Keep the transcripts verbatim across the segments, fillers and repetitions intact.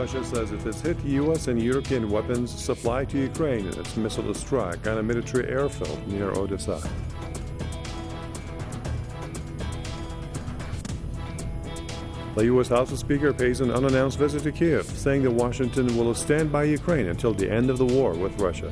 Russia says it has hit U S and European weapons supply to Ukraine in its missile strike on a military airfield near Odessa. The U S House Speaker pays an unannounced visit to Kiev, saying that Washington will stand by Ukraine until the end of the war with Russia.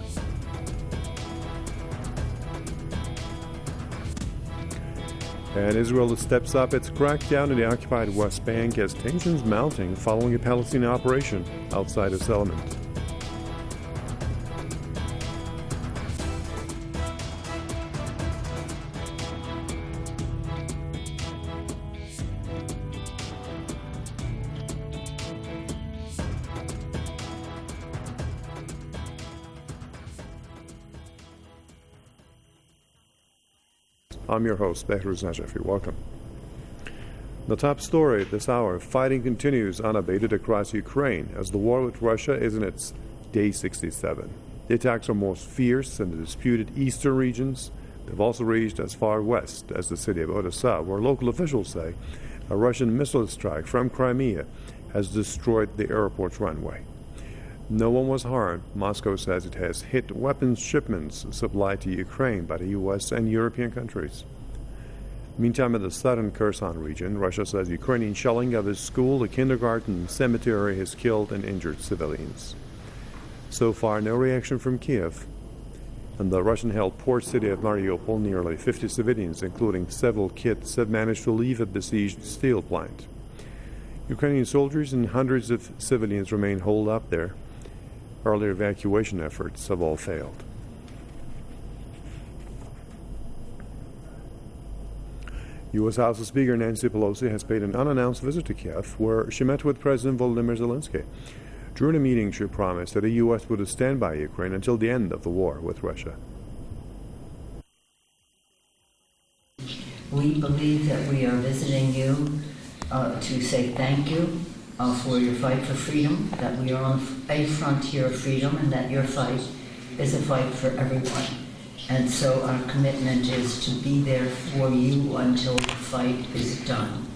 And Israel steps up its crackdown in the occupied West Bank as tensions mounting following a Palestinian operation outside a settlement. I'm your host, Behrouz Najafi. Welcome. The top story this hour, fighting continues unabated across Ukraine as the war with Russia is in its day sixty-seven. The attacks are most fierce in the disputed eastern regions. They've also reached as far west as the city of Odessa, where local officials say a Russian missile strike from Crimea has destroyed the airport's runway. No one was harmed. Moscow says it has hit weapons shipments supplied to Ukraine by the U S and European countries. Meantime, in the southern Kherson region, Russia says Ukrainian shelling of a school, a kindergarten, and cemetery has killed and injured civilians. So far, no reaction from Kiev. In the Russian-held port city of Mariupol, nearly fifty civilians, including several kids, have managed to leave a besieged steel plant. Ukrainian soldiers and hundreds of civilians remain holed up there. Earlier evacuation efforts have all failed. U S House Speaker Nancy Pelosi has paid an unannounced visit to Kiev, where she met with President Volodymyr Zelensky. During the meeting, she promised that the U S would stand by Ukraine until the end of the war with Russia. We believe that we are visiting you uh, to say thank you Uh, for your fight for freedom, that we are on a frontier of freedom, and that your fight is a fight for everyone. And so our commitment is to be there for you until the fight is done.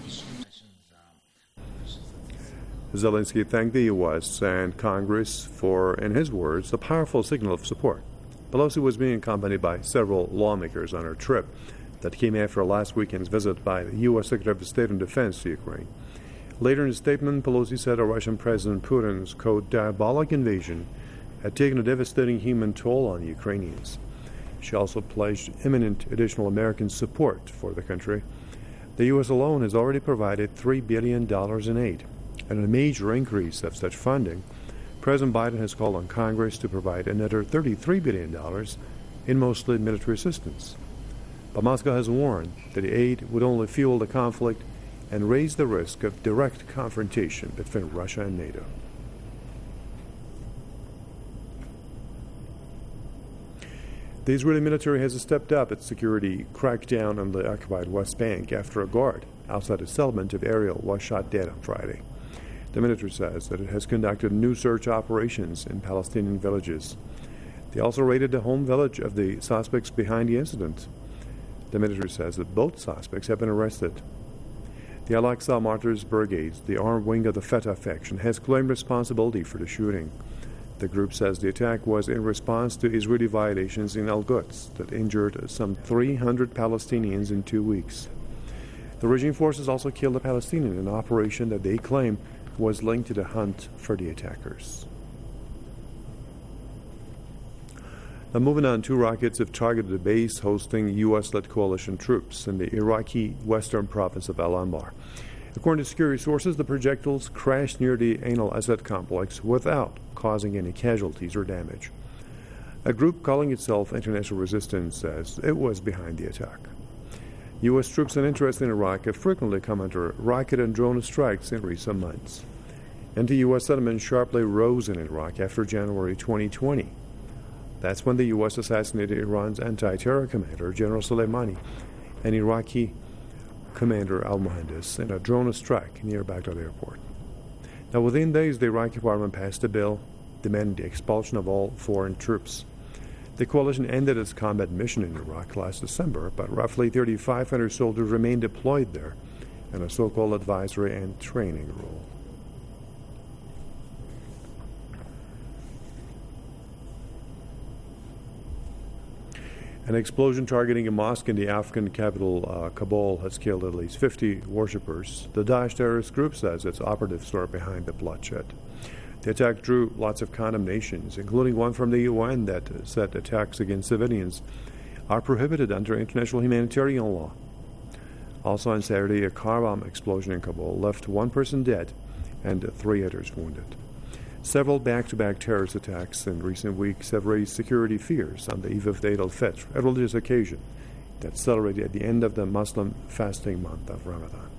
Zelensky thanked the U S and Congress for, in his words, a powerful signal of support. Pelosi was being accompanied by several lawmakers on her trip that came after last weekend's visit by the U S Secretary of State and Defense to Ukraine. Later in a statement, Pelosi said Russian President Putin's, quote, diabolic invasion had taken a devastating human toll on Ukrainians. She also pledged imminent additional American support for the country. The U S alone has already provided three billion dollars in aid, and a major increase of such funding. President Biden has called on Congress to provide another thirty-three billion dollars in mostly military assistance. But Moscow has warned that the aid would only fuel the conflict and raise the risk of direct confrontation between Russia and NATO. The Israeli military has stepped up its security crackdown on the occupied West Bank after a guard outside a settlement of Ariel was shot dead on Friday. The military says that it has conducted new search operations in Palestinian villages. They also raided the home village of the suspects behind the incident. The military says that both suspects have been arrested. The Al-Aqsa Martyrs Brigade, the armed wing of the Fatah faction, has claimed responsibility for the shooting. The group says the attack was in response to Israeli violations in Al-Quds that injured some three hundred Palestinians in two weeks. The regime forces also killed a Palestinian in an operation that they claim was linked to the hunt for the attackers. Now, moving on, two rockets have targeted a base hosting U S-led coalition troops in the Iraqi western province of Al-Anbar. According to security sources, the projectiles crashed near the Ain al-Assad complex without causing any casualties or damage. A group calling itself International Resistance says it was behind the attack. U S troops and interest in Iraq have frequently come under rocket and drone strikes in recent months. Anti-U S sentiment sharply rose in Iraq after January twenty twenty. That's when the U S assassinated Iran's anti-terror commander, General Soleimani, and Iraqi commander al-Muhandis in a drone strike near Baghdad airport. Now, within days, the Iraqi parliament passed a bill demanding the expulsion of all foreign troops. The coalition ended its combat mission in Iraq last December, but roughly thirty-five hundred soldiers remain deployed there in a so-called advisory and training role. An explosion targeting a mosque in the Afghan capital, uh, Kabul, has killed at least fifty worshippers. The Daesh terrorist group says its operatives are behind the bloodshed. The attack drew lots of condemnations, including one from the U N that said attacks against civilians are prohibited under international humanitarian law. Also on Saturday, a car bomb explosion in Kabul left one person dead and three others wounded. Several back-to-back terrorist attacks in recent weeks have raised security fears on the eve of the Eid al-Fitr, a religious occasion that's celebrated at the end of the Muslim fasting month of Ramadan.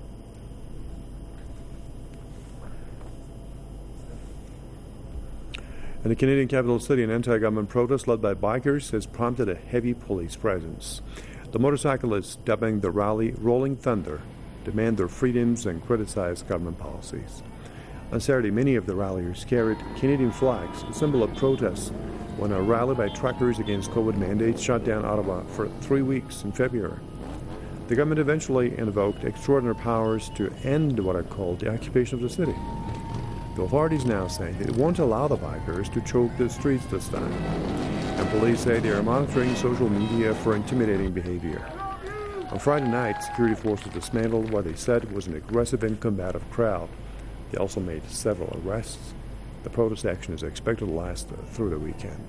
In the Canadian capital city, an anti-government protest led by bikers has prompted a heavy police presence. The motorcyclists, dubbing the rally Rolling Thunder, demand their freedoms and criticize government policies. On Saturday, many of the ralliers carried Canadian flags, a symbol of protest, when a rally by truckers against COVID mandates shut down Ottawa for three weeks in February. The government eventually invoked extraordinary powers to end what are called the occupation of the city. The authorities now say they won't allow the bikers to choke the streets this time. And police say they are monitoring social media for intimidating behavior. On Friday night, security forces dismantled what they said was an aggressive and combative crowd. They also made several arrests. The protest action is expected to last uh, through the weekend.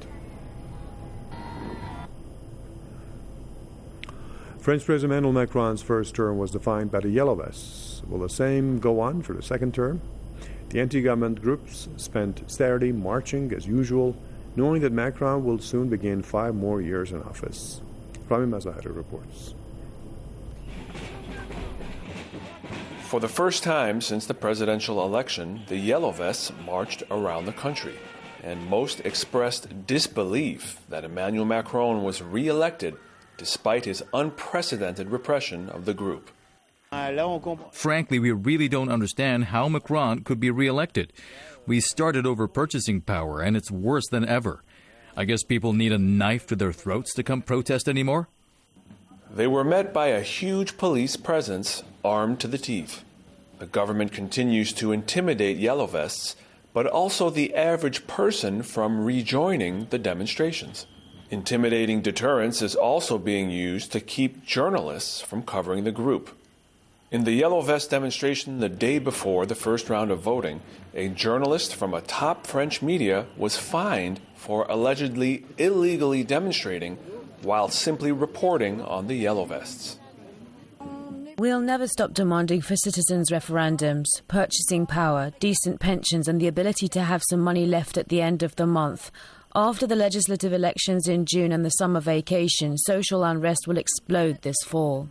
French President Emmanuel Macron's first term was defined by the Yellow Vests. Will the same go on for the second term? The anti-government groups spent Saturday marching as usual, knowing that Macron will soon begin five more years in office. Rami Mazahari reports. For the first time since the presidential election, the Yellow Vests marched around the country, and most expressed disbelief that Emmanuel Macron was re-elected despite his unprecedented repression of the group. Frankly, we really don't understand how Macron could be re-elected. We started over purchasing power, and it's worse than ever. I guess people need a knife to their throats to come protest anymore? They were met by a huge police presence armed to the teeth. The government continues to intimidate Yellow Vests, but also the average person from rejoining the demonstrations. Intimidating deterrence is also being used to keep journalists from covering the group. In the Yellow Vest demonstration the day before the first round of voting, a journalist from a top French media was fined for allegedly illegally demonstrating while simply reporting on the Yellow Vests. We'll never stop demanding for citizens' referendums, purchasing power, decent pensions and the ability to have some money left at the end of the month. After the legislative elections in June and the summer vacation, social unrest will explode this fall.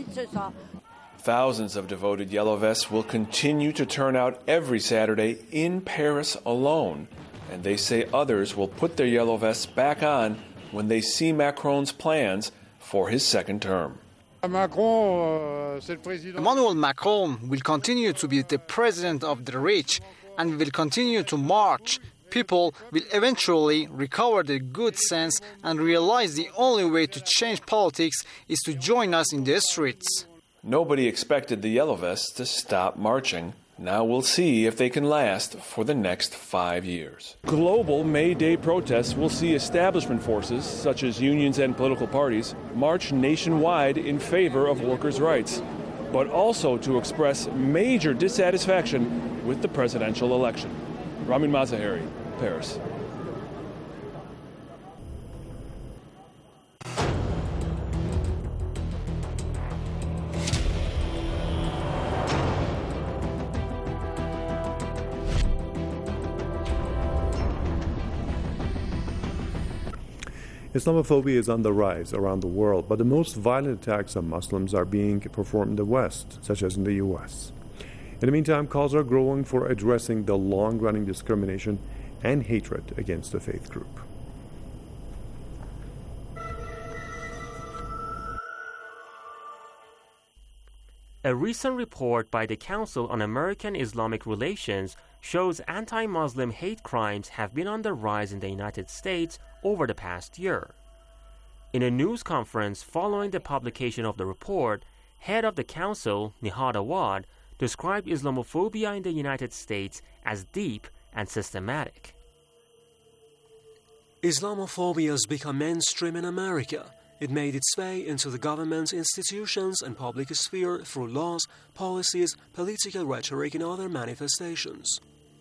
Thousands of devoted Yellow Vests will continue to turn out every Saturday in Paris alone, and they say others will put their Yellow Vests back on when they see Macron's plans for his second term. Emmanuel Macron will continue to be the president of the rich, and we will continue to march. People will eventually recover their good sense and realize the only way to change politics is to join us in the streets. Nobody expected the Yellow Vests to stop marching. Now we'll see if they can last for the next five years. Global May Day protests will see establishment forces, such as unions and political parties, march nationwide in favor of workers' rights, but also to express major dissatisfaction with the presidential election. Ramin Mazahari, Paris. Islamophobia is on the rise around the world, but the most violent attacks on Muslims are being performed in the West, such as in the U S. In the meantime, calls are growing for addressing the long-running discrimination and hatred against the faith group. A recent report by the Council on American Islamic Relations shows anti-Muslim hate crimes have been on the rise in the United States over the past year. In a news conference following the publication of the report, head of the council, Nihad Awad, described Islamophobia in the United States as deep and systematic. Islamophobia has become mainstream in America, It made its way into the government institutions and public sphere through laws, policies, political rhetoric, and other manifestations.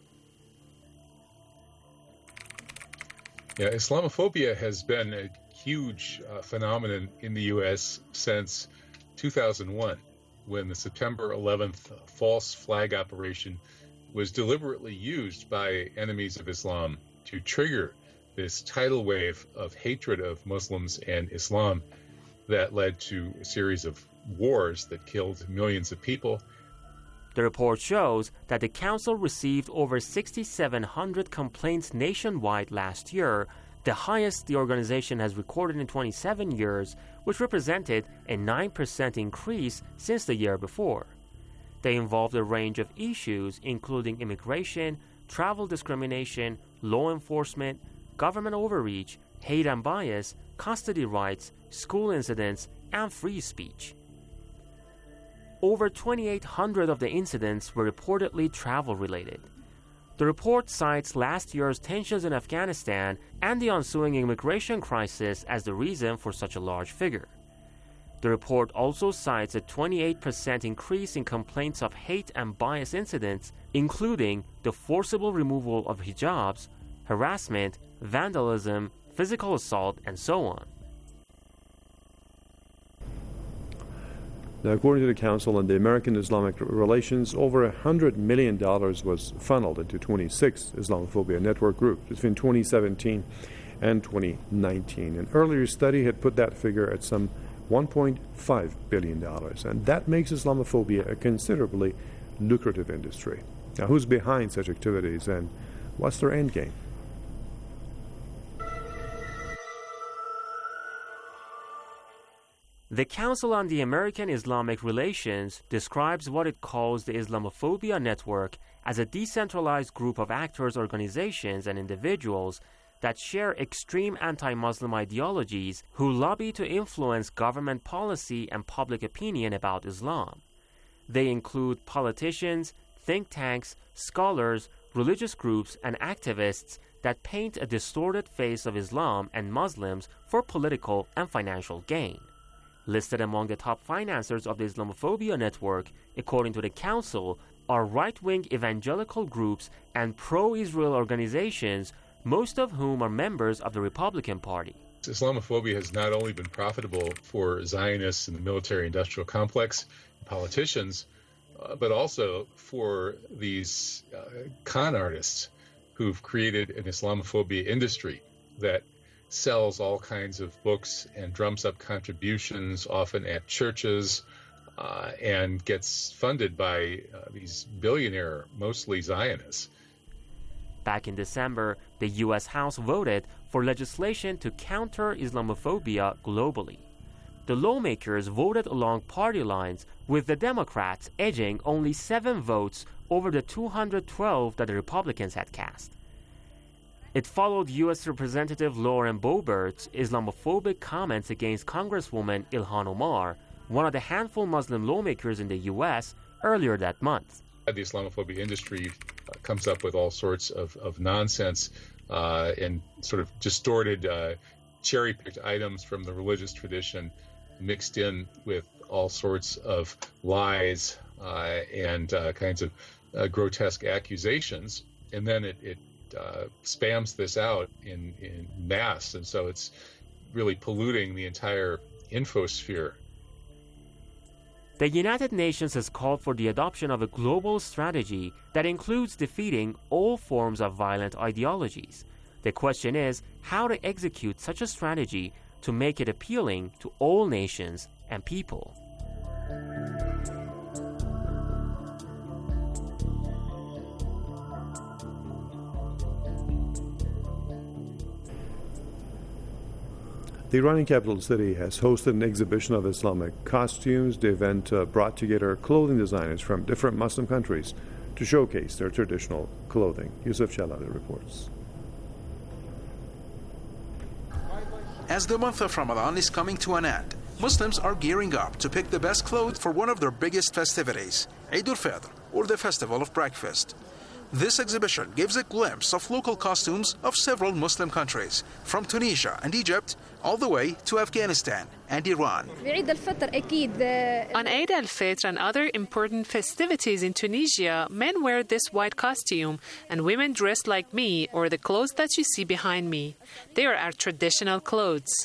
Yeah, Islamophobia has been a huge uh, phenomenon in the U S since two thousand one, when the September eleventh false flag operation was deliberately used by enemies of Islam to trigger this tidal wave of hatred of Muslims and Islam that led to a series of wars that killed millions of people. The report shows that the council received over six thousand seven hundred complaints nationwide last year, the highest the organization has recorded in twenty-seven years, which represented a nine percent increase since the year before. They involved a range of issues, including immigration, travel discrimination, law enforcement, government overreach, hate and bias, custody rights, school incidents, and free speech. Over twenty-eight hundred of the incidents were reportedly travel-related. The report cites last year's tensions in Afghanistan and the ensuing immigration crisis as the reason for such a large figure. The report also cites a twenty-eight percent increase in complaints of hate and bias incidents, including the forcible removal of hijabs, harassment, vandalism, physical assault, and so on. Now, according to the Council on the American Islamic Relations, over one hundred million dollars was funneled into twenty-six Islamophobia network groups between twenty seventeen and twenty nineteen. An earlier study had put that figure at some one point five billion dollars, and that makes Islamophobia a considerably lucrative industry. Now, who's behind such activities, and what's their end game? The Council on the American Islamic Relations describes what it calls the Islamophobia Network as a decentralized group of actors, organizations, and individuals that share extreme anti-Muslim ideologies who lobby to influence government policy and public opinion about Islam. They include politicians, think tanks, scholars, religious groups, and activists that paint a distorted face of Islam and Muslims for political and financial gain. Listed among the top financiers of the Islamophobia Network, according to the Council, are right-wing evangelical groups and pro-Israel organizations, most of whom are members of the Republican Party. Islamophobia has not only been profitable for Zionists and the military-industrial complex, politicians, uh, but also for these uh, con artists who've created an Islamophobia industry that sells all kinds of books and drums up contributions, often at churches, uh, and gets funded by uh, these billionaire, mostly Zionists. Back in December, the U S House voted for legislation to counter Islamophobia globally. The lawmakers voted along party lines, with the Democrats edging only seven votes over the two hundred twelve that the Republicans had cast. It followed U S Representative Lauren Boebert's Islamophobic comments against Congresswoman Ilhan Omar, one of the handful Muslim lawmakers in the U S, earlier that month. The Islamophobia industry uh, comes up with all sorts of, of nonsense uh, and sort of distorted, uh, cherry-picked items from the religious tradition mixed in with all sorts of lies uh, and uh, kinds of uh, grotesque accusations. And then it, it Uh, spams this out in, in mass, and so it's really polluting the entire infosphere. The United Nations has called for the adoption of a global strategy that includes defeating all forms of violent ideologies. The question is how to execute such a strategy to make it appealing to all nations and people. The Iranian capital city has hosted an exhibition of Islamic costumes. The event uh, brought together clothing designers from different Muslim countries to showcase their traditional clothing. Yusuf Jalali reports. As the month of Ramadan is coming to an end, Muslims are gearing up to pick the best clothes for one of their biggest festivities, Eid al-Fitr, or the Festival of Breakfast. This exhibition gives a glimpse of local costumes of several Muslim countries, from Tunisia and Egypt all the way to Afghanistan and Iran. On Eid al-Fitr and other important festivities in Tunisia, men wear this white costume, and women dress like me or the clothes that you see behind me. They are our traditional clothes.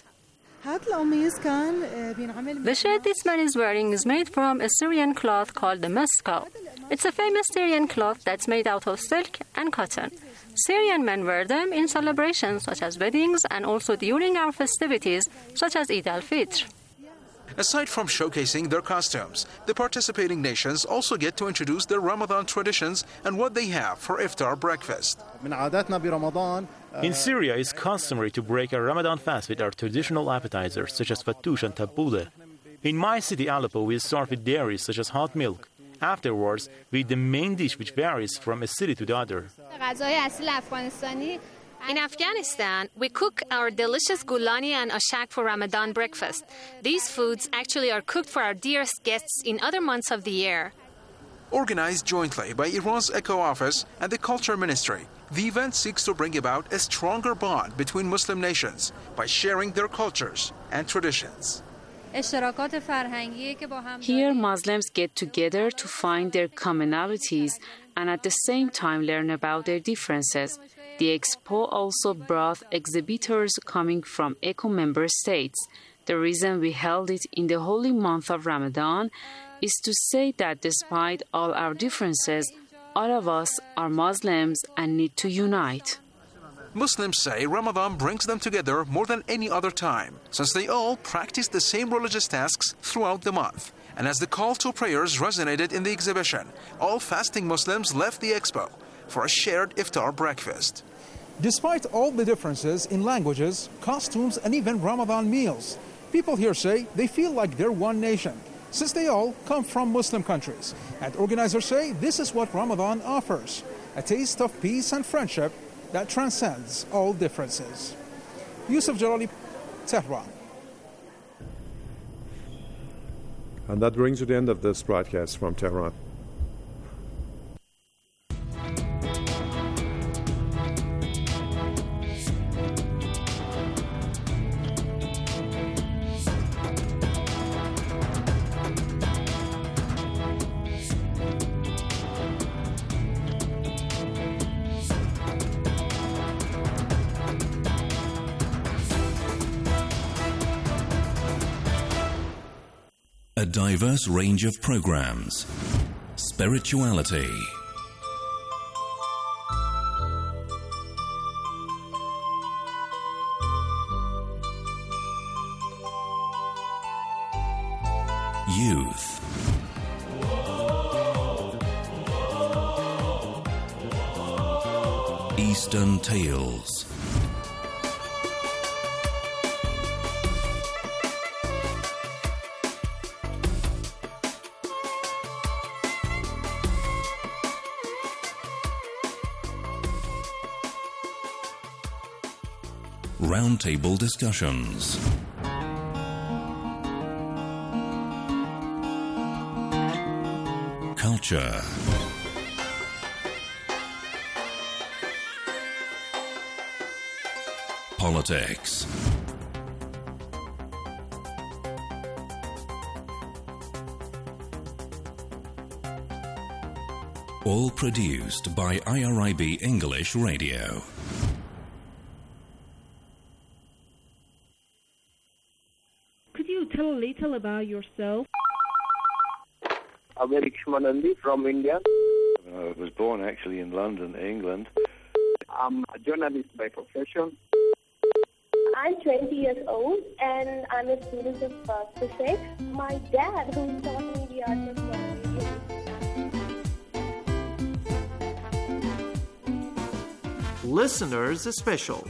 The shirt this man is wearing is made from a Syrian cloth called the muska. It's a famous Syrian cloth that's made out of silk and cotton. Syrian men wear them in celebrations such as weddings and also during our festivities such as Eid al-Fitr. Aside from showcasing their costumes, the participating nations also get to introduce their Ramadan traditions and what they have for iftar breakfast. In Syria, it's customary to break a Ramadan fast with our traditional appetizers such as fattoush and tabbouleh. In my city, Aleppo, we start with dairies such as hot milk. Afterwards, we eat the main dish, which varies from a city to the other. In Afghanistan, we cook our delicious gulani and ashak for Ramadan breakfast. These foods actually are cooked for our dearest guests in other months of the year. Organized jointly by Iran's ECHO Office and the Culture Ministry, the event seeks to bring about a stronger bond between Muslim nations by sharing their cultures and traditions. Here, Muslims get together to find their commonalities and at the same time learn about their differences. The expo also brought exhibitors coming from ECHO member states. The reason we held it in the holy month of Ramadan is to say that despite all our differences, all of us are Muslims and need to unite. Muslims say Ramadan brings them together more than any other time, since they all practice the same religious tasks throughout the month. And as the call to prayers resonated in the exhibition, all fasting Muslims left the expo for a shared iftar breakfast. Despite all the differences in languages, costumes, and even Ramadan meals, people here say they feel like they're one nation, since they all come from Muslim countries. And organizers say this is what Ramadan offers, a taste of peace and friendship that transcends all differences. Yusuf Jalali, Tehran. And that brings to the end of this broadcast from Tehran. A diverse range of programs. Spirituality. Youth. Eastern Tales. Roundtable discussions. Culture. Politics. All produced by I R I B English Radio. Tell a little about yourself. I'm Eric Shmanandi from India. I was born actually in London, England. I'm a journalist by profession. I'm twenty years old and I'm a student of uh, physics. My dad, who taught me the art of radio. Listeners Special.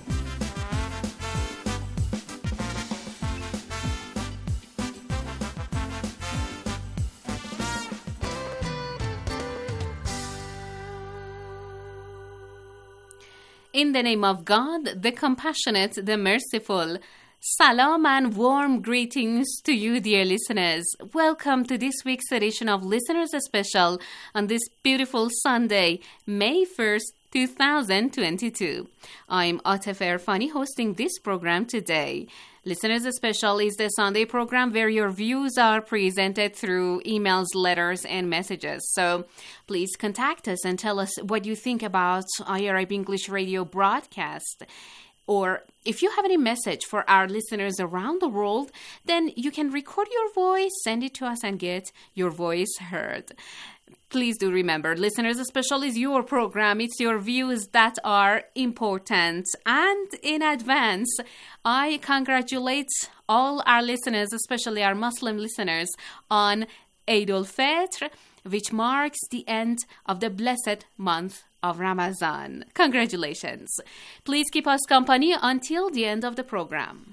In the name of God, the compassionate, the merciful, Salam and warm greetings to you, dear listeners. Welcome to this week's edition of Listeners Special on this beautiful Sunday, May first, two thousand twenty-two. I'm Atif Erfani hosting this program today. Listeners Special is the Sunday program where your views are presented through emails, letters, and messages. So please contact us and tell us what you think about I R I B English Radio broadcast. Or if you have any message for our listeners around the world, then you can record your voice, send it to us, and get your voice heard. Please do remember, Listeners Special is your program. It's your views that are important. And in advance, I congratulate all our listeners, especially our Muslim listeners, on Eid al-Fitr, which marks the end of the blessed month of Ramadan. Congratulations. Please keep us company until the end of the program.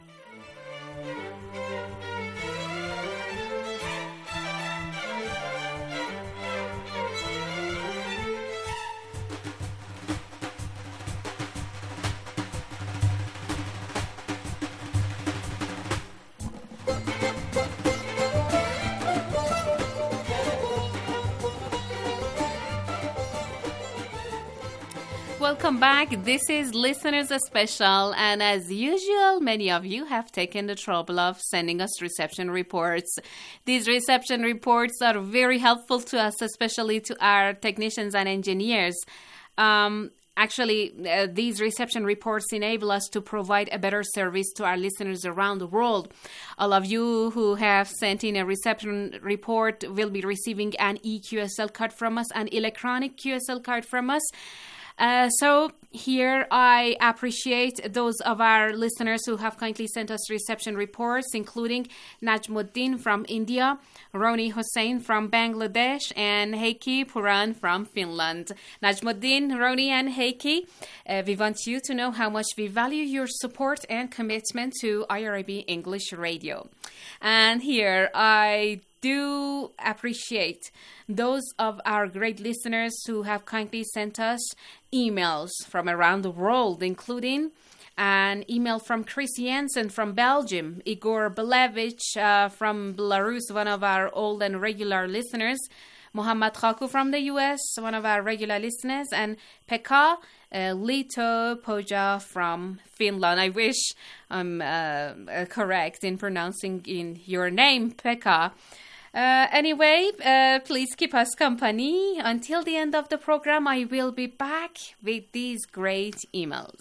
Welcome back. This is Listeners Special, and as usual, many of you have taken the trouble of sending us reception reports. These reception reports are very helpful to us, especially to our technicians and engineers. Um, actually, uh, these reception reports enable us to provide a better service to our listeners around the world. All of you who have sent in a reception report will be receiving an E Q S L card from us, an electronic Q S L card from us. Uh, so here I appreciate those of our listeners who have kindly sent us reception reports, including Najmuddin from India, Roni Hussain from Bangladesh, and Heikki Puran from Finland. Najmuddin, Roni, and Heikki, uh, we want you to know how much we value your support and commitment to I R I B English Radio. And here I do appreciate those of our great listeners who have kindly sent us emails from around the world, including an email from Chris Jensen from Belgium, Igor Belevich uh, from Belarus, one of our old and regular listeners, Mohammad Khaku from the U S, one of our regular listeners, and Pekka uh, Lito Poja from Finland. I wish I'm uh, correct in pronouncing in your name, Pekka. Uh, anyway, uh, please keep us company. Until the end of the program, I will be back with these great emails.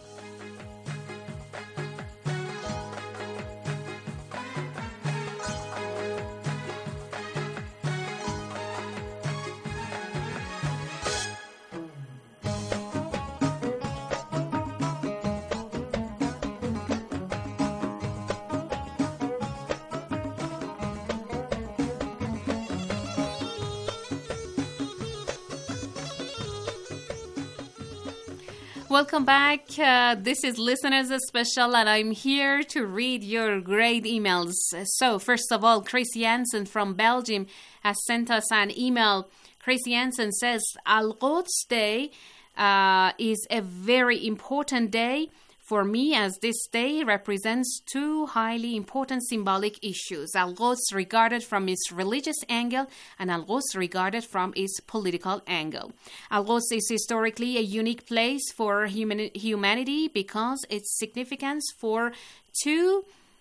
Welcome back. Uh, this is Listeners Special, and I'm here to read your great emails. So, first of all, Chris Jansen from Belgium has sent us an email. Chris Jansen says, Al-Quds Day uh, is a very important day for me, as this day represents two highly important symbolic issues. Al-Quds regarded from its religious angle, and Al-Quds regarded from its political angle. Al-Quds is historically a unique place for human- humanity because its significance for two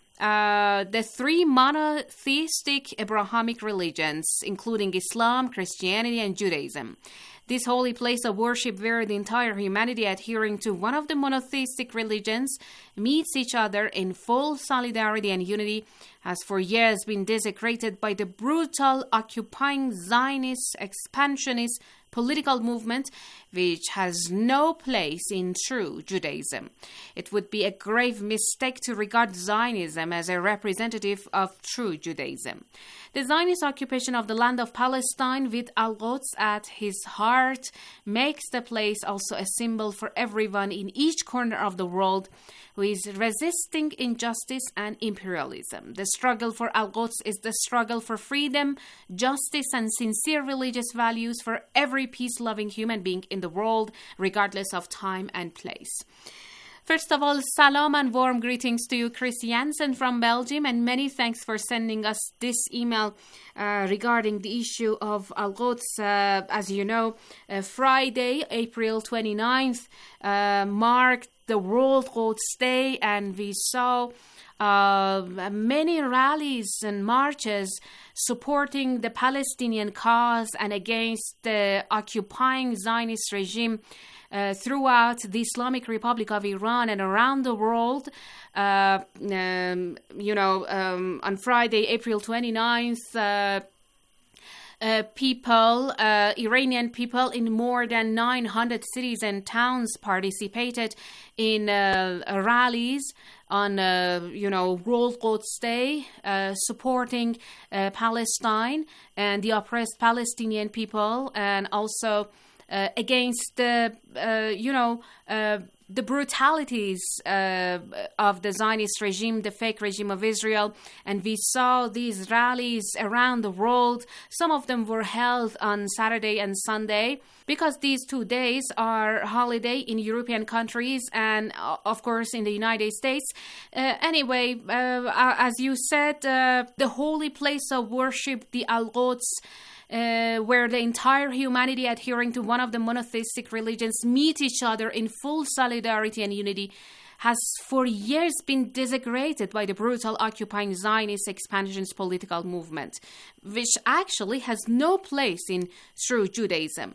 Uh, the three monotheistic Abrahamic religions, including Islam, Christianity, and Judaism. This holy place of worship, where the entire humanity adhering to one of the monotheistic religions meets each other in full solidarity and unity, has for years been desecrated by the brutal, occupying Zionist, expansionist political movement, which has no place in true Judaism. It would be a grave mistake to regard Zionism as a representative of true Judaism. The Zionist occupation of the land of Palestine, with Al-Quds at his heart, makes the place also a symbol for everyone in each corner of the world who is resisting injustice and imperialism. The struggle for Al-Quds is the struggle for freedom, justice, and sincere religious values for every peace-loving human being in the world, regardless of time and place. First of all, salam and warm greetings to you, Chris Jansen from Belgium, and many thanks for sending us this email uh, regarding the issue of Al-Quds. Uh, as you know, uh, Friday, April twenty-ninth, uh, marked the World Quds Day, and we saw uh, many rallies and marches supporting the Palestinian cause and against the occupying Zionist regime Uh, throughout the Islamic Republic of Iran and around the world. Uh, um, you know, um, on Friday, April twenty-ninth, uh, uh, people, uh, Iranian people in more than nine hundred cities and towns participated in uh, rallies on, uh, you know, World Quds Day, uh, supporting uh, Palestine and the oppressed Palestinian people, and also Uh, against the, uh, you know, uh, the brutalities uh, of the Zionist regime, the fake regime of Israel. And we saw these rallies around the world. Some of them were held on Saturday and Sunday because these two days are holiday in European countries and, uh, of course, in the United States. Uh, anyway, uh, as you said, uh, the holy place of worship, the Al-Quds, Uh, where the entire humanity adhering to one of the monotheistic religions meet each other in full solidarity and unity, has for years been desecrated by the brutal occupying Zionist expansionist political movement, which actually has no place in true Judaism.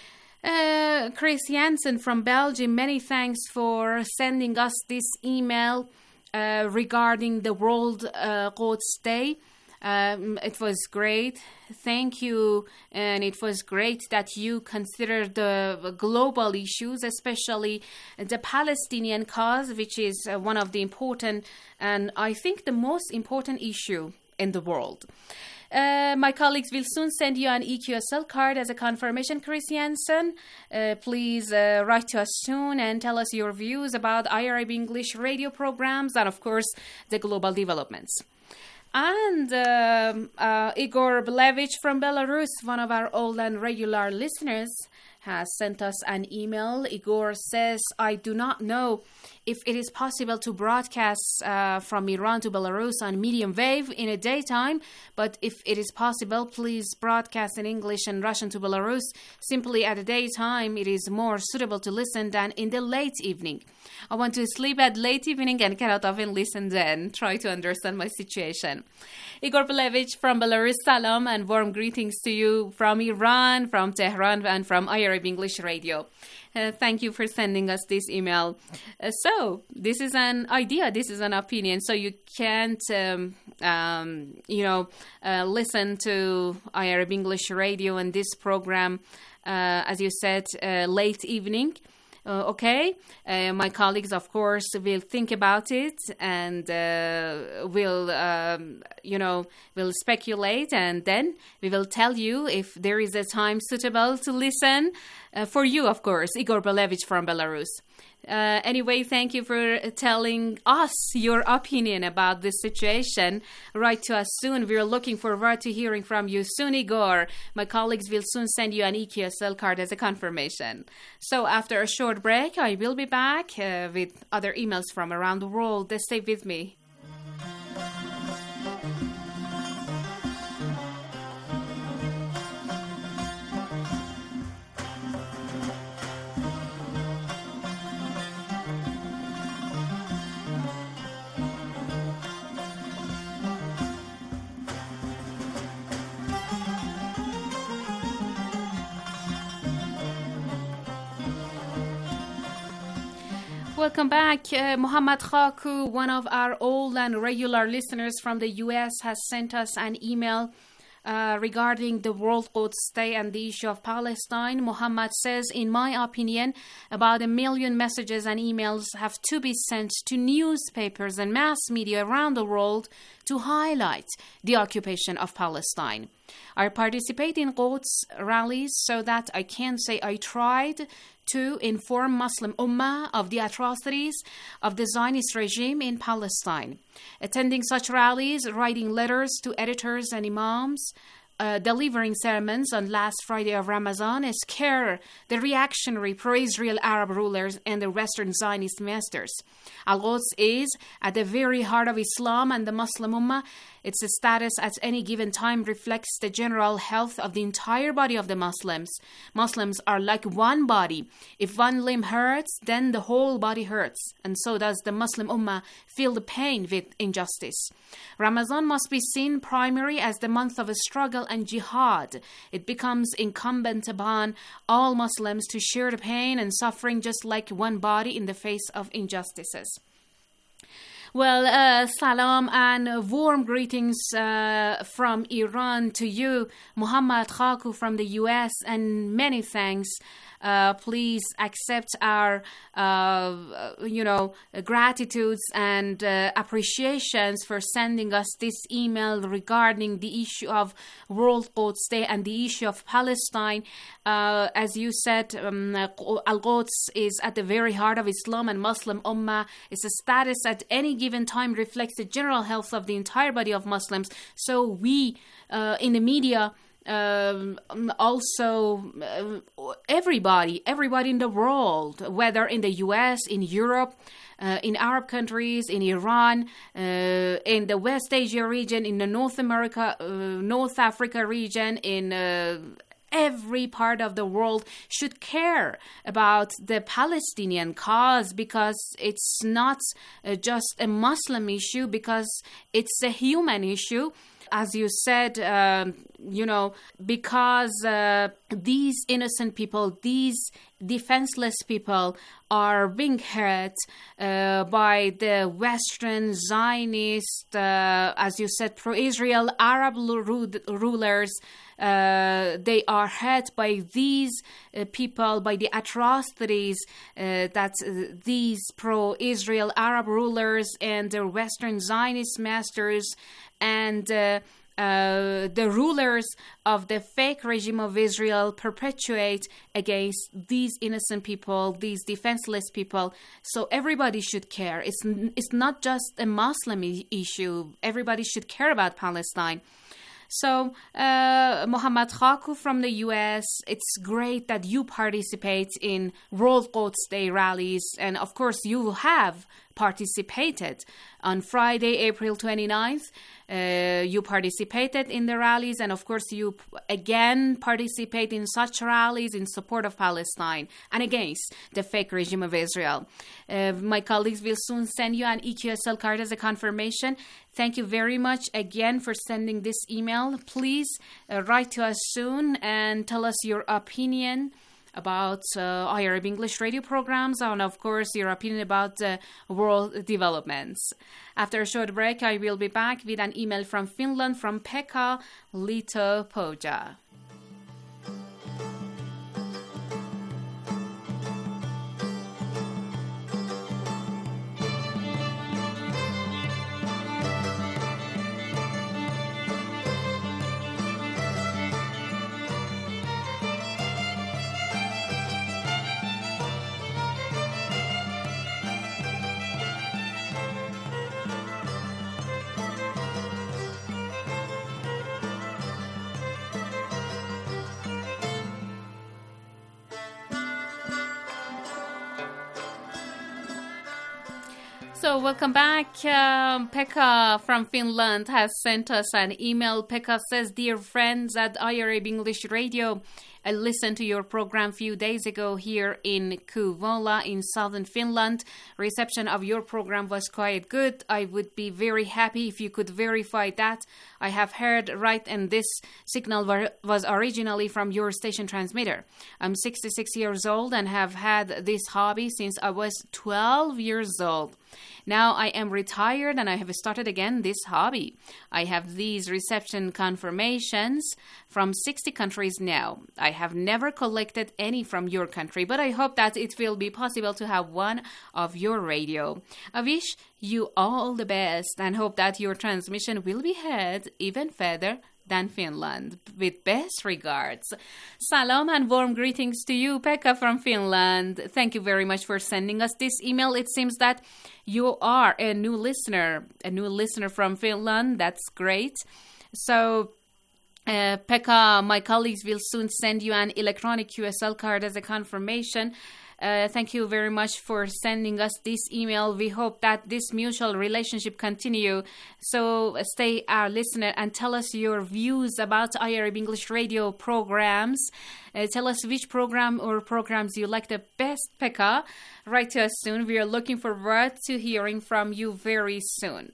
Uh, Chris Jansen from Belgium, many thanks for sending us this email uh, regarding the World uh, Quds Day. Um, it was great. Thank you. And it was great that you considered the global issues, especially the Palestinian cause, which is uh, one of the important and I think the most important issue in the world. Uh, my colleagues will soon send you an E Q S L card as a confirmation, Chris Jansen. Uh, please uh, write to us soon and tell us your views about I R I B English radio programs and, of course, the global developments. And uh, uh, Igor Belevich from Belarus, one of our old and regular listeners, has sent us an email. Igor says, I do not know if it is possible to broadcast uh, from Iran to Belarus on medium wave in a daytime, but if it is possible, please broadcast in English and Russian to Belarus. Simply at the daytime, it is more suitable to listen than in the late evening. I want to sleep at late evening and cannot often listen then. Try to understand my situation. Igor Belevich from Belarus, salam and warm greetings to you from Iran, from Tehran, and from I R I B English Radio. Uh, thank you for sending us this email. Uh, so, this is an idea, this is an opinion, so you can't, um, um, you know, uh, listen to I R I B English Radio and this program, uh, as you said, uh, late evening. Uh, okay, uh, my colleagues, of course, will think about it and uh, will, um, you know, will speculate, and then we will tell you if there is a time suitable to listen uh, for you, of course, Igor Belevich from Belarus. Uh, anyway, thank you for telling us your opinion about this situation. Write to us soon. We're looking forward to hearing from you soon, Igor. My colleagues will soon send you an E Q S L card as a confirmation. So after a short break, I will be back uh, with other emails from around the world. Stay with me. Welcome back. Uh, Muhammad Khaku, one of our old and regular listeners from the U S, has sent us an email uh, regarding the World Quds Day and the issue of Palestine. Muhammad says, in my opinion, about a million messages and emails have to be sent to newspapers and mass media around the world to highlight the occupation of Palestine. I participate in Quds rallies so that I can say I tried to inform Muslim Ummah of the atrocities of the Zionist regime in Palestine. Attending such rallies, writing letters to editors and imams uh, delivering sermons on last Friday of Ramadan scare the reactionary pro-Israel Arab rulers and the Western Zionist masters. Al-Quds is at the very heart of Islam and the Muslim Ummah. Its status at any given time reflects the general health of the entire body of the Muslims. Muslims are like one body. If one limb hurts, then the whole body hurts. And so does the Muslim Ummah feel the pain with injustice. Ramadan must be seen primarily as the month of struggle and jihad. It becomes incumbent upon all Muslims to share the pain and suffering just like one body in the face of injustices. Well, uh, salam and warm greetings uh, from Iran to you, Muhammad Khaku from the U S, and many thanks. Uh, please accept our, uh, you know, gratitudes and uh, appreciations for sending us this email regarding the issue of World Quds Day and the issue of Palestine. Uh, as you said, um, Al-Quds is at the very heart of Islam and Muslim Ummah. Its status at any given time reflects the general health of the entire body of Muslims. So we, uh, in the media, Um, also uh, everybody, everybody in the world, whether in the U S, in Europe, uh, in Arab countries, in Iran, uh, in the West Asia region, in the North America, uh, North Africa region, in uh, every part of the world should care about the Palestinian cause, because it's not uh, just a Muslim issue, because it's a human issue. As you said, uh, you know, because uh, these innocent people, these defenseless people are being hurt uh, by the Western Zionist, uh, as you said, pro-Israel Arab rulers. Uh, they are hurt by these uh, people, by the atrocities uh, that uh, these pro-Israel Arab rulers and their Western Zionist masters and uh, uh, the rulers of the fake regime of Israel perpetuate against these innocent people, these defenseless people. So everybody should care. It's, it's not just a Muslim issue. Everybody should care about Palestine. So, uh, Muhammad Khaku from the U S, it's great that you participate in World Quds Day rallies, and of course you have participated. On Friday, April twenty-ninth, uh, you participated in the rallies, and of course you again participate in such rallies in support of Palestine and against the fake regime of Israel. Uh, my colleagues will soon send you an E Q S L card as a confirmation. Thank you very much again for sending this email. Please uh, write to us soon and tell us your opinion about uh, I R A B English radio programs, and of course your opinion about uh, world developments. After a short break, I will be back with an email from Finland from Pekka Litopoja. So welcome back. Um, Pekka from Finland has sent us an email. Pekka says, "Dear friends at I R A B English Radio, I listened to your program a few days ago here in Kouvola in southern Finland. Reception of your program was quite good. I would be very happy if you could verify that. I have heard right, and this signal was originally from your station transmitter. I'm sixty-six years old and have had this hobby since I was twelve years old. Now I am retired and I have started again this hobby. I have these reception confirmations from sixty countries now. I have never collected any from your country, but I hope that it will be possible to have one of your radio. I wish you all the best and hope that your transmission will be heard even further than Finland. With best regards." Salam and warm greetings to you, Pekka from Finland. Thank you very much for sending us this email. It seems that you are a new listener, a new listener from Finland. That's great. So Uh, Pekka, my colleagues will soon send you an electronic Q S L card as a confirmation. Uh, thank you very much for sending us this email. We hope that this mutual relationship continue. So uh, stay our listener and tell us your views about I R I B English radio programs. Uh, tell us which program or programs you like the best, Pekka. Write to us soon. We are looking forward to hearing from you very soon.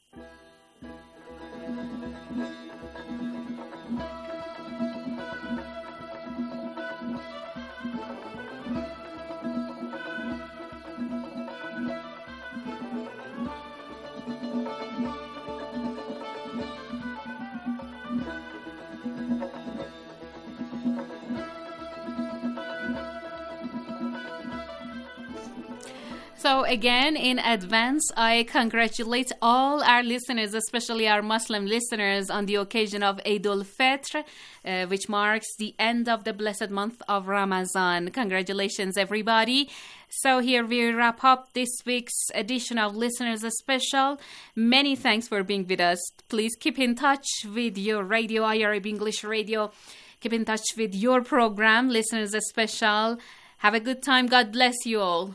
So again, in advance, I congratulate all our listeners, especially our Muslim listeners, on the occasion of Eid al-Fitr, uh, which marks the end of the blessed month of Ramadan. Congratulations, everybody. So here we wrap up this week's edition of Listeners Special. Many thanks for being with us. Please keep in touch with your radio, I R I B English Radio. Keep in touch with your program, Listeners Special. Have a good time. God bless you all.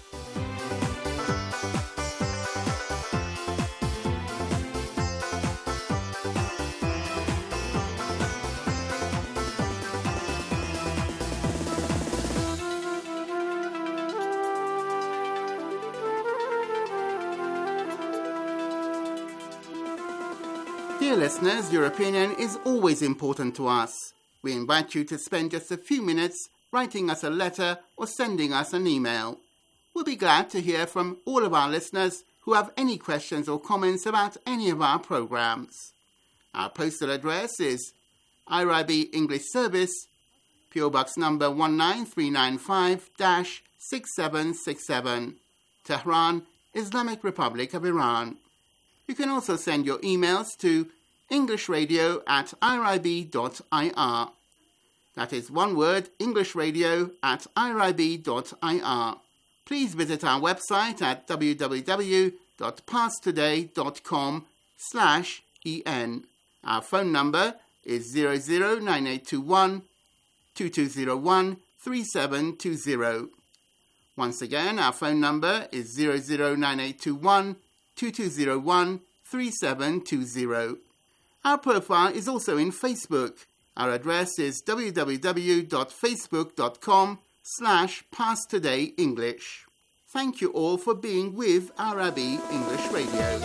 Dear listeners, your opinion is always important to us. We invite you to spend just a few minutes writing us a letter or sending us an email. We'll be glad to hear from all of our listeners who have any questions or comments about any of our programs. Our postal address is I R I B English Service, P O Box number one nine three nine five six seven six seven, Tehran, Islamic Republic of Iran. You can also send your emails to englishradio at irib dot I R. That is one word, englishradio at irib dot I R. Please visit our website at w w w dot parstoday dot com slash en. Our phone number is zero zero nine eight two one two two zero one three seven two zero. Once again, our phone number is zero zero nine eight two one two two zero one three seven two zero. Our profile is also in Facebook. Our address is w w w dot facebook dot com slash parstodayenglish. Thank you all for being with I R I B English Radio.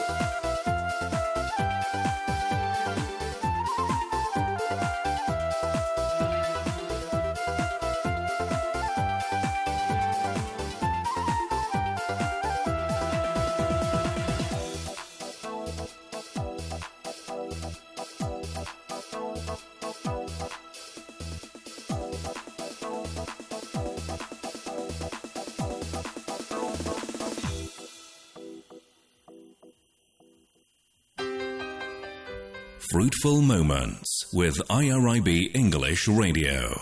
Fruitful Moments with I R I B English Radio.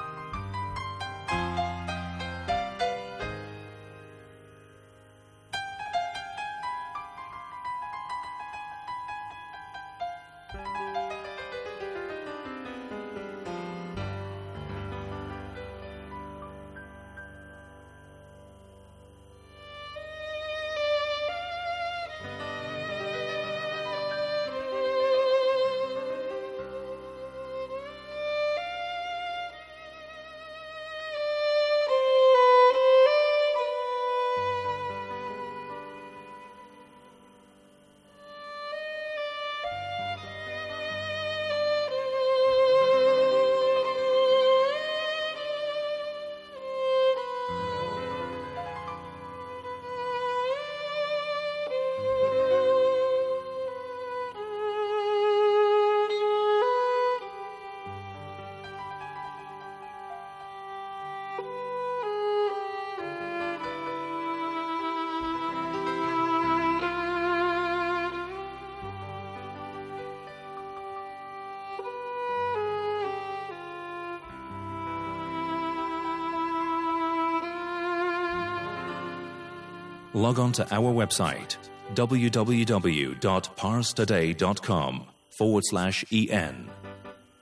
Log on to our website, w w w dot parstoday dot com forward slash en.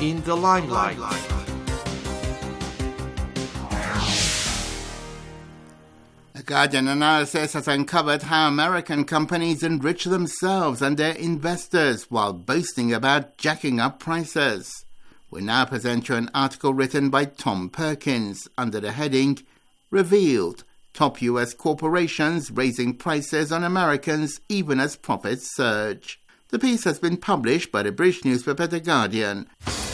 in the limelight. A Guardian analysis has uncovered how American companies enrich themselves and their investors while boasting about jacking up prices. We now present you an article written by Tom Perkins under the heading Revealed: Top U S Corporations Raising Prices on Americans Even as Profits Surge. The piece has been published by the British newspaper The Guardian.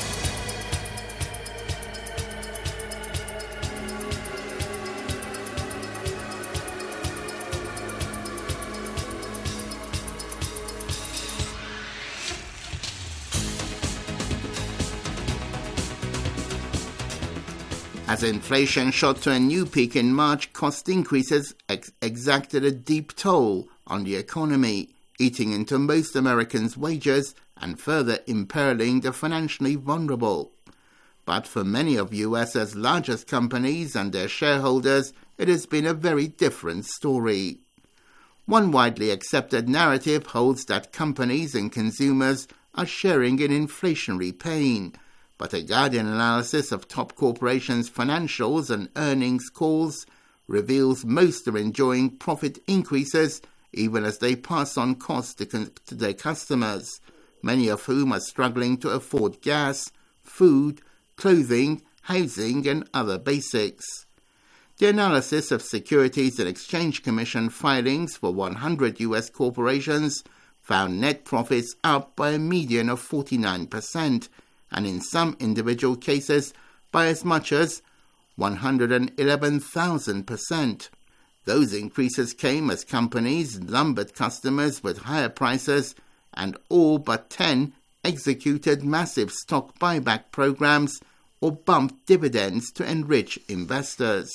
As inflation shot to a new peak in March, cost increases ex- exacted a deep toll on the economy, eating into most Americans' wages and further imperiling the financially vulnerable. But for many of U S's largest companies and their shareholders, it has been a very different story. One widely accepted narrative holds that companies and consumers are sharing in inflationary pain, but a Guardian analysis of top corporations' financials and earnings calls reveals most are enjoying profit increases even as they pass on costs to, con- to their customers, many of whom are struggling to afford gas, food, clothing, housing, and other basics. The analysis of Securities and Exchange Commission filings for one hundred U S corporations found net profits up by a median of forty-nine percent, and in some individual cases by as much as one hundred eleven thousand percent. Those increases came as companies lumbered customers with higher prices, and all but ten executed massive stock buyback programs or bumped dividends to enrich investors.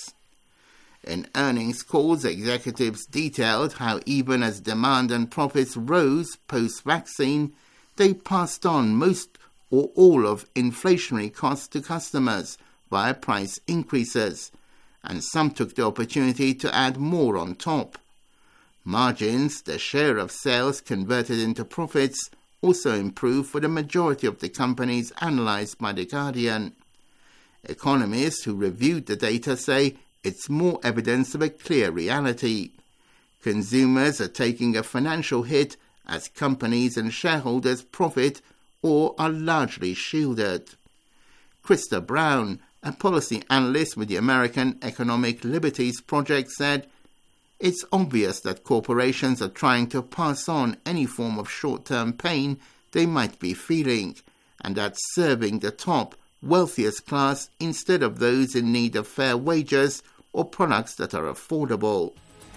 In earnings calls, executives detailed how even as demand and profits rose post-vaccine, they passed on most or all of inflationary costs to customers via price increases, and some took the opportunity to add more on top. Margins, the share of sales converted into profits, also improved for the majority of the companies analysed by The Guardian. Economists who reviewed the data say it's more evidence of a clear reality. Consumers are taking a financial hit as companies and shareholders profit or are largely shielded. Krista Brown, a policy analyst with the American Economic Liberties Project, said, "It's obvious that corporations are trying to pass on any form of short-term pain they might be feeling, and that's serving the top, wealthiest class instead of those in need of fair wages or products that are affordable."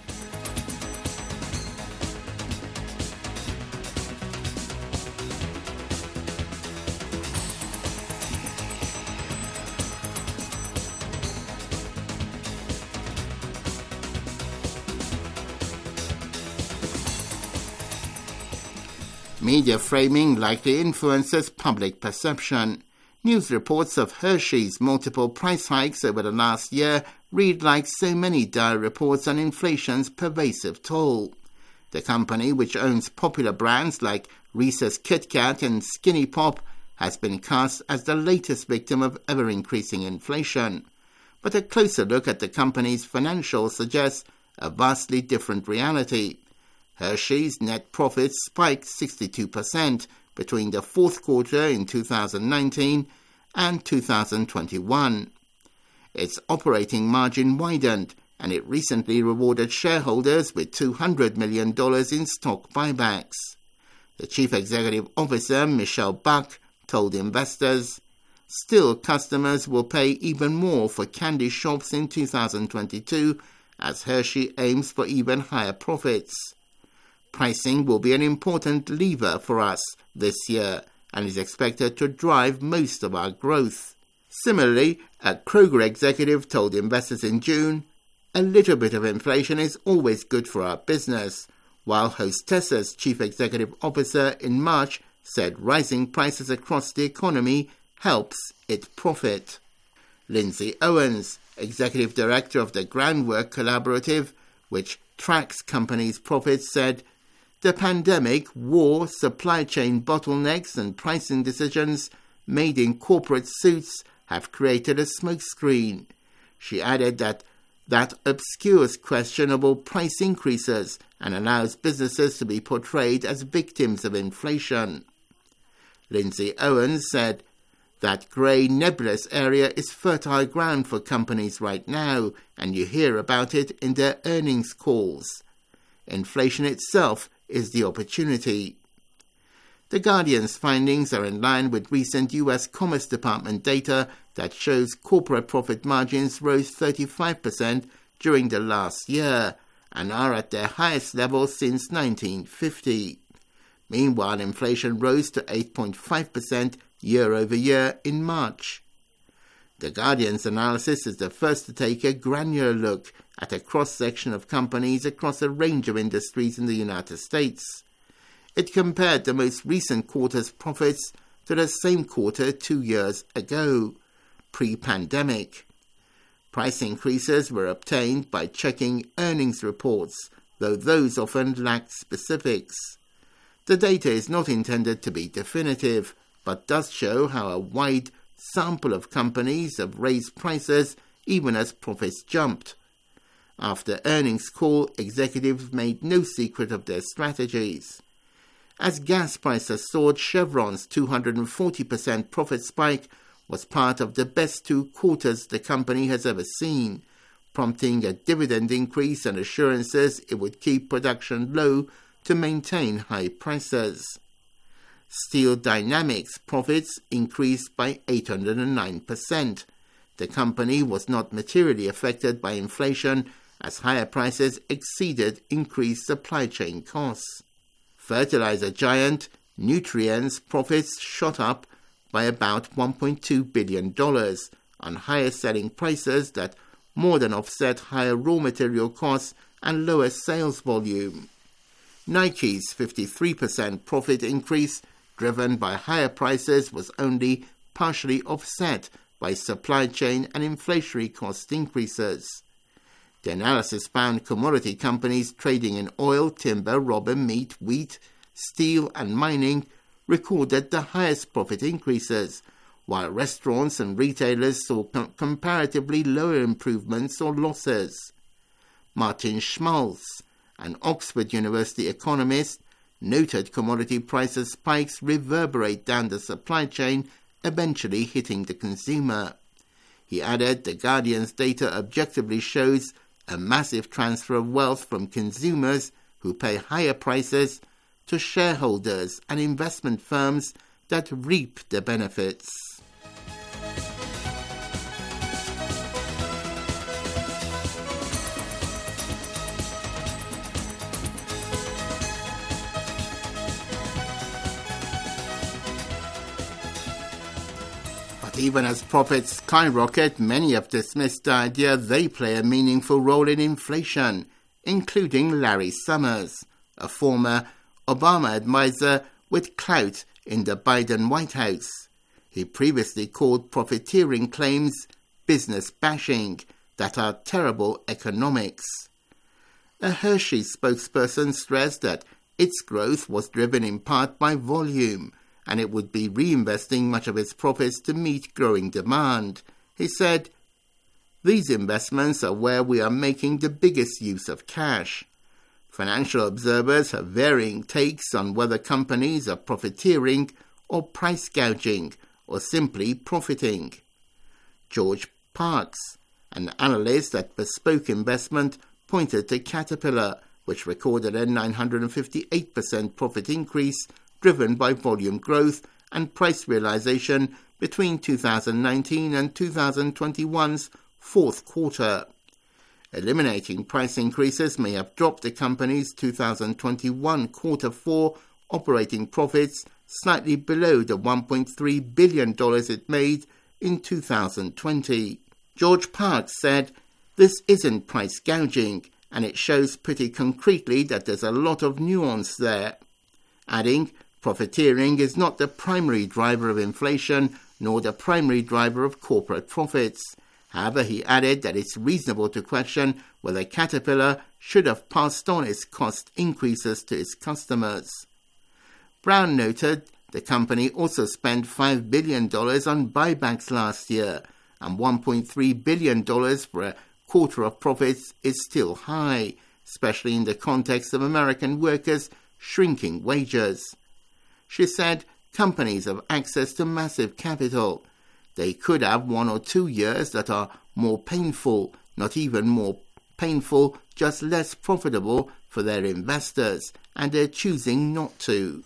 Media framing likely influences public perception. News reports of Hershey's multiple price hikes over the last year read like so many dire reports on inflation's pervasive toll. The company, which owns popular brands like Reese's Kit Kat and Skinny Pop, has been cast as the latest victim of ever-increasing inflation. But a closer look at the company's financials suggests a vastly different reality. Hershey's net profits spiked sixty-two percent between the fourth quarter in two thousand nineteen and two thousand twenty-one. Its operating margin widened, and it recently rewarded shareholders with two hundred million dollars in stock buybacks. The chief executive officer, Michelle Buck, told investors, "Still, customers will pay even more for candy shops in two thousand twenty-two as Hershey aims for even higher profits. Pricing will be an important lever for us this year and is expected to drive most of our growth." Similarly, a Kroger executive told investors in June, "A little bit of inflation is always good for our business," while Hostessa's chief executive officer in March said rising prices across the economy helps it profit. Lindsay Owens, executive director of the Groundwork Collaborative, which tracks companies' profits, said, "The pandemic, war, supply chain bottlenecks and pricing decisions made in corporate suits have created a smokescreen. She added that that obscures questionable price increases and allows businesses to be portrayed as victims of inflation. Lindsay Owens said that grey nebulous area is fertile ground for companies right now, and you hear about it in their earnings calls. Inflation itself is the opportunity. The Guardian's findings are in line with recent U S Commerce Department data that shows corporate profit margins rose thirty-five percent during the last year and are at their highest level since nineteen fifty. Meanwhile, inflation rose to eight point five percent year over year in March. The Guardian's analysis is the first to take a granular look at a cross-section of companies across a range of industries in the United States. It compared the most recent quarter's profits to the same quarter two years ago, pre-pandemic. Price increases were obtained by checking earnings reports, though those often lacked specifics. The data is not intended to be definitive, but does show how a wide sample of companies have raised prices even as profits jumped. After earnings call, executives made no secret of their strategies. As gas prices soared, Chevron's two hundred forty percent profit spike was part of the best two quarters the company has ever seen, prompting a dividend increase and assurances it would keep production low to maintain high prices. Steel Dynamics profits increased by eight hundred nine percent. The company was not materially affected by inflation as higher prices exceeded increased supply chain costs. Fertilizer giant Nutrien's profits shot up by about one point two billion dollars on higher selling prices that more than offset higher raw material costs and lower sales volume. Nike's fifty-three percent profit increase, driven by higher prices, was only partially offset by supply chain and inflationary cost increases. The analysis found commodity companies trading in oil, timber, rubber, meat, wheat, steel, and mining recorded the highest profit increases, while restaurants and retailers saw com- comparatively lower improvements or losses. Martin Schmalz, an Oxford University economist, noted commodity prices spikes reverberate down the supply chain, eventually hitting the consumer. He added the Guardian's data objectively shows a massive transfer of wealth from consumers who pay higher prices to shareholders and investment firms that reap the benefits. Even as profits skyrocket, many have dismissed the idea they play a meaningful role in inflation, including Larry Summers, a former Obama advisor with clout in the Biden White House. He previously called profiteering claims business bashing that are terrible economics. A Hershey spokesperson stressed that its growth was driven in part by volume, and it would be reinvesting much of its profits to meet growing demand. He said, "These investments are where we are making the biggest use of cash." Financial observers have varying takes on whether companies are profiteering or price gouging or simply profiting. George Parks, an analyst at Bespoke Investment, pointed to Caterpillar, which recorded a nine hundred fifty-eight percent profit increase driven by volume growth and price realization between two thousand nineteen and two thousand twenty-one's fourth quarter. Eliminating price increases may have dropped the company's two thousand twenty-one quarter four operating profits slightly below the one point three billion dollars it made in two thousand twenty. George Parks said, "This isn't price gouging, and it shows pretty concretely that there's a lot of nuance there." Adding, profiteering is not the primary driver of inflation, nor the primary driver of corporate profits. However, he added that it's reasonable to question whether Caterpillar should have passed on its cost increases to its customers. Brown noted The company also spent five billion dollars on buybacks last year, and one point three billion dollars for a quarter of profits is still high, especially in the context of American workers' shrinking wages. She said companies have access to massive capital. They could have one or two years that are more painful, not even more painful, just less profitable for their investors, and they're choosing not to.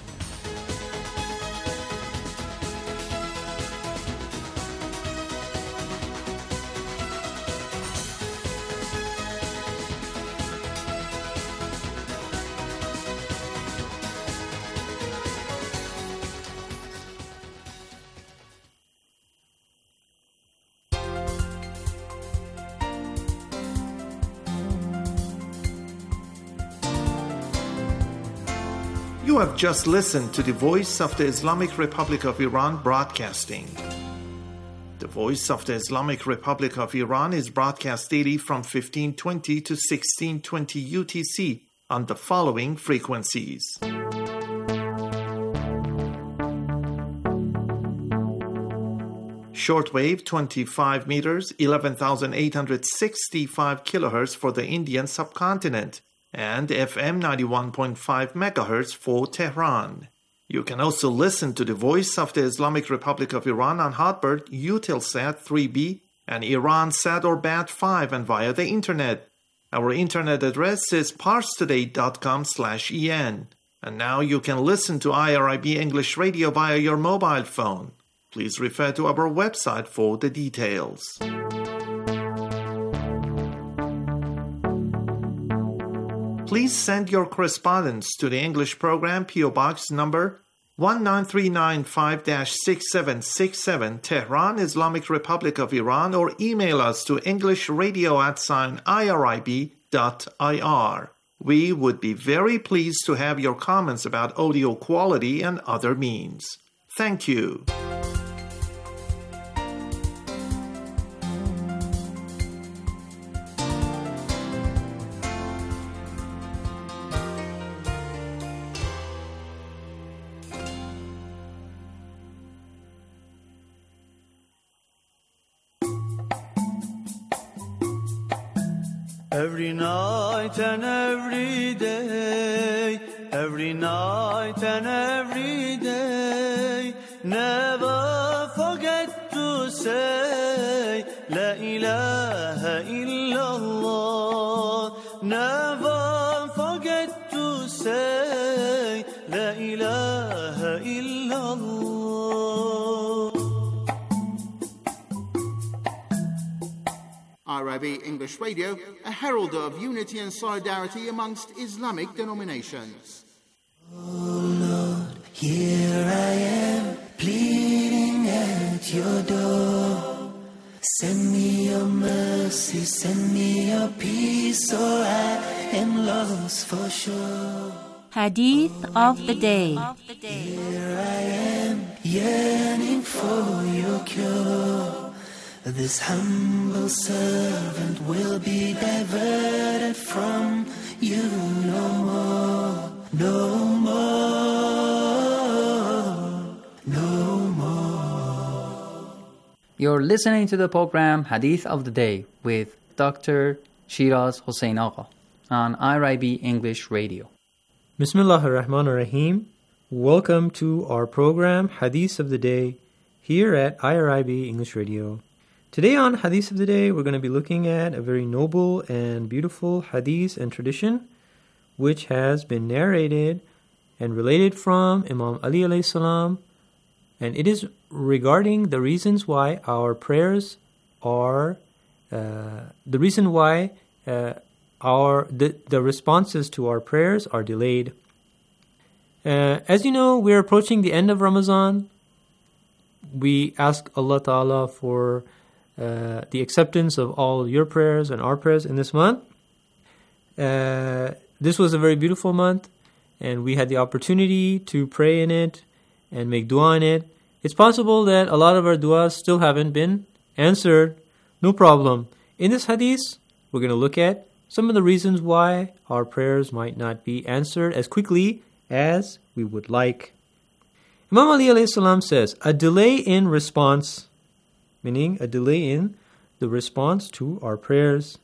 You have just listened to the Voice of the Islamic Republic of Iran broadcasting. The Voice of the Islamic Republic of Iran is broadcast daily from fifteen twenty to sixteen twenty U T C on the following frequencies. Shortwave twenty-five meters, eleven thousand eight hundred sixty-five kilohertz for the Indian subcontinent, and F M ninety-one point five megahertz for Tehran. You can also listen to the Voice of the Islamic Republic of Iran on Hotbird, Eutelsat three B, and Iransat or Bat five, and via the internet. Our internet address is parstoday.com slash en. And now you can listen to I R I B English Radio via your mobile phone. Please refer to our website for the details. Please send your correspondence to the English program, P O Box number one nine three nine five dash six seven six seven, Tehran, Islamic Republic of Iran, or email us to englishradio at sign irib dot ir. We would be very pleased to have your comments about audio quality and other means. Thank you. Every night and every day, every night and every day, never forget to say La ilaha illallah. Never forget to say La ilaha illallah. I R I B English Radio, a herald of unity and solidarity amongst Islamic denominations. Oh Lord, here I am, pleading at your door. Send me your mercy, send me your peace, or I am lost for sure. Hadith of the day. Here I am, yearning for your cure. This humble servant will be diverted from you no more, no more, no more. You're listening to the program Hadith of the Day with Doctor Shiraz Hossein Agha on I R I B English Radio. Bismillahir Rahmanir Rahim. Welcome to our program Hadith of the Day here at I R I B English Radio. Today on Hadith of the Day, we're going to be looking at a very noble and beautiful hadith and tradition which has been narrated and related from Imam Ali alayhi salam, and it is regarding the reasons why our prayers are, uh, the reason why uh, our the, the responses to our prayers are delayed. Uh, as you know, we're approaching the end of Ramadan. We ask Allah Ta'ala for Uh, the acceptance of all your prayers and our prayers in this month. Uh, this was a very beautiful month, and we had the opportunity to pray in it and make dua in it. It's possible that a lot of our duas still haven't been answered. No problem. In this hadith, we're going to look at some of the reasons why our prayers might not be answered as quickly as we would like. Imam Ali alayhi salam says, a delay in response, meaning a delay in the response to our prayers,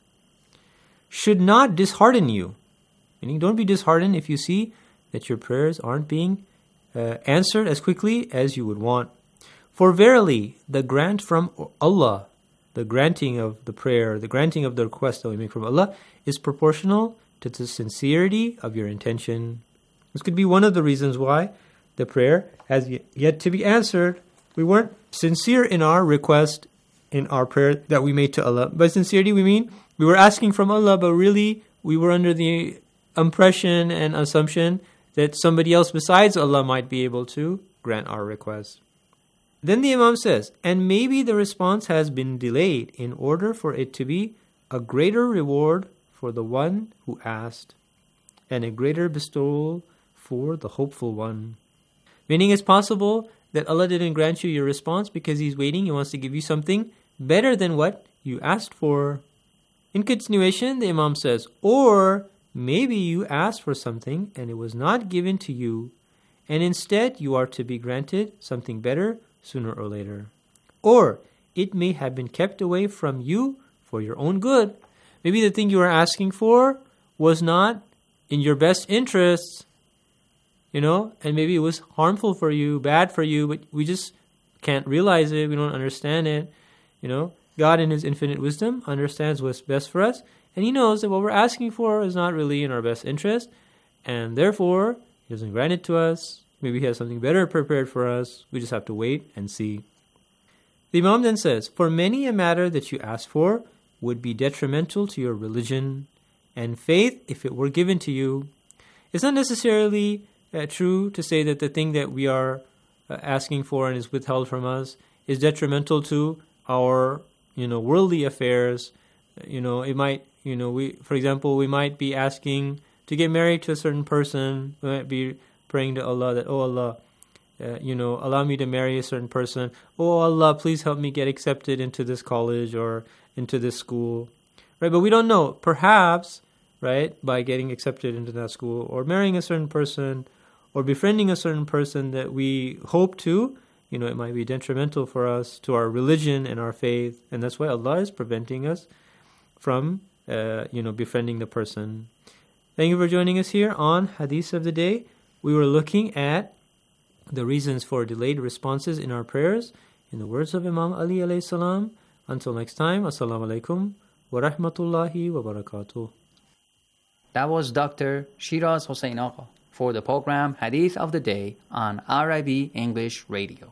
should not dishearten you. Meaning, don't be disheartened if you see that your prayers aren't being uh, answered as quickly as you would want. For verily, the grant from Allah, the granting of the prayer, the granting of the request that we make from Allah, is proportional to the sincerity of your intention. This could be one of the reasons why the prayer has yet to be answered. We weren't sincere in our request, in our prayer that we made to Allah. By sincerity, we mean we were asking from Allah, but really we were under the impression and assumption that somebody else besides Allah might be able to grant our request. Then the Imam says, and maybe the response has been delayed in order for it to be a greater reward for the one who asked, and a greater bestowal for the hopeful one. Meaning it's possible that Allah didn't grant you your response because He's waiting, He wants to give you something better than what you asked for. In continuation, the Imam says, or maybe you asked for something and it was not given to you, and instead you are to be granted something better sooner or later. Or it may have been kept away from you for your own good. Maybe the thing you were asking for was not in your best interests, you know, and maybe it was harmful for you, bad for you, but we just can't realize it, we don't understand it, you know. God in His infinite wisdom understands what's best for us, and He knows that what we're asking for is not really in our best interest, and therefore He doesn't grant it to us. Maybe He has something better prepared for us. We just have to wait and see. The Imam then says, for many a matter that you ask for would be detrimental to your religion and faith if it were given to you. It's not necessarily uh, true to say that the thing that we are uh, asking for and is withheld from us is detrimental to our, you know, worldly affairs. You know, it might, you know, we, for example, we might be asking to get married to a certain person. We might be praying to Allah that, oh Allah, uh, you know, allow me to marry a certain person. Oh Allah, please help me get accepted into this college or into this school. Right? But we don't know. Perhaps, right, by getting accepted into that school or marrying a certain person or befriending a certain person that we hope to, you know, it might be detrimental for us to our religion and our faith. And that's why Allah is preventing us from, uh, you know, befriending the person. Thank you for joining us here on Hadith of the Day. We were looking at the reasons for delayed responses in our prayers in the words of Imam Ali alayhi salam. Until next time, Assalamu alaikum wa rahmatullahi wa barakatuh. That was Doctor Shiraz Hossein Agha for the program Hadith of the Day on R I B English Radio.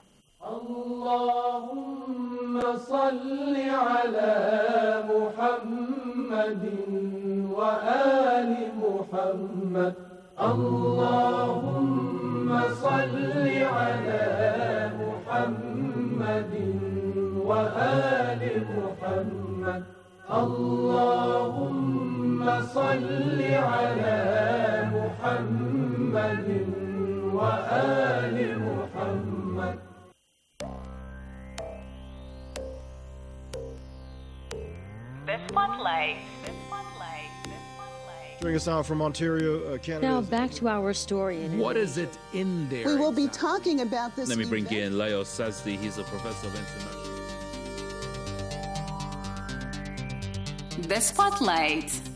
Allahumma salli ala Muhammadin wa ali Muhammad. Allahumma salli ala Muhammadin wa ali Muhammad. Allahumma salli ala Muhammadin wa ali Muhammad. The Spotlight. Joining us now from Ontario, uh, Canada. Now back to our story. In what is it in there? We will be talking about this. Let me bring in Leo Sazdi. He's a professor of international. The Spotlight.